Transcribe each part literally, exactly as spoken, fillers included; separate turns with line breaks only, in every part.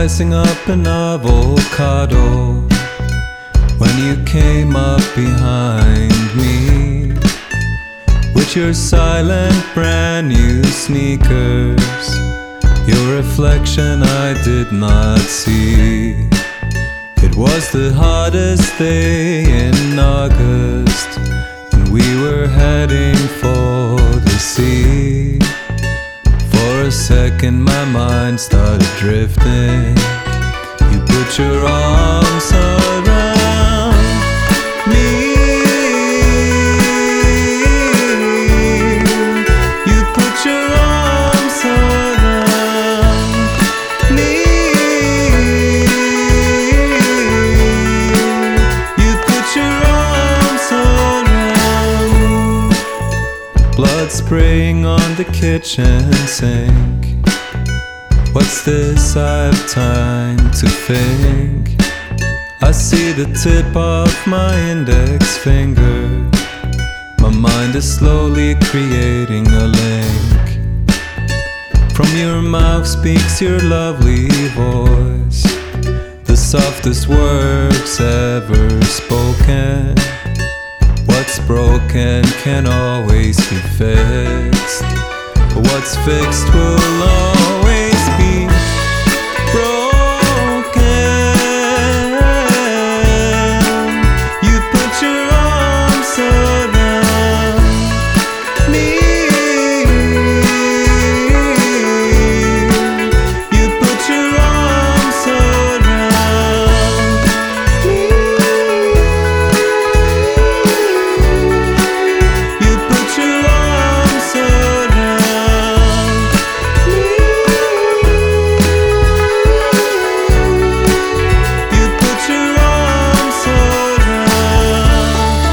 slicing up an avocado when you came up behind me with your silent brand new sneakers. Your reflection I did not see. It was the hottest day in August, and we were heading for the sea. For a second my mind started drifting. You put your arms around me. You put your arms around me. You put your arms around. Blood spraying on the kitchen sink. What's this? I have time to think. I see the tip of my index finger. My mind is slowly creating a link. From your mouth speaks your lovely voice, the softest words ever spoken. What's broken can always be fixed. What's fixed will always be broken. You put your arms around me. You put your arms around me. You put your arms around me. You put your arms around.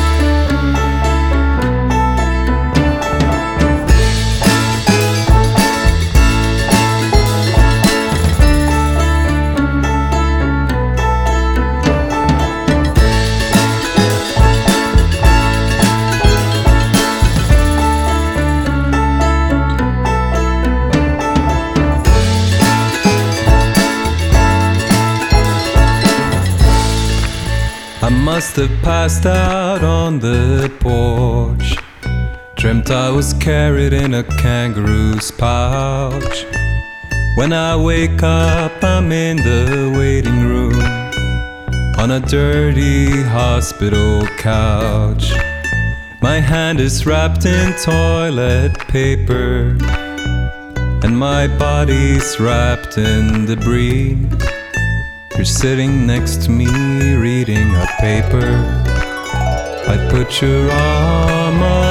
I must have passed out on the porch. Dreamt I was carried in a kangaroo's pouch. When I wake up, I'm in the waiting room on a dirty hospital couch. My hand is wrapped in toilet paper, and my body's wrapped in debris. You're sitting next to me reading a paper. I put your arm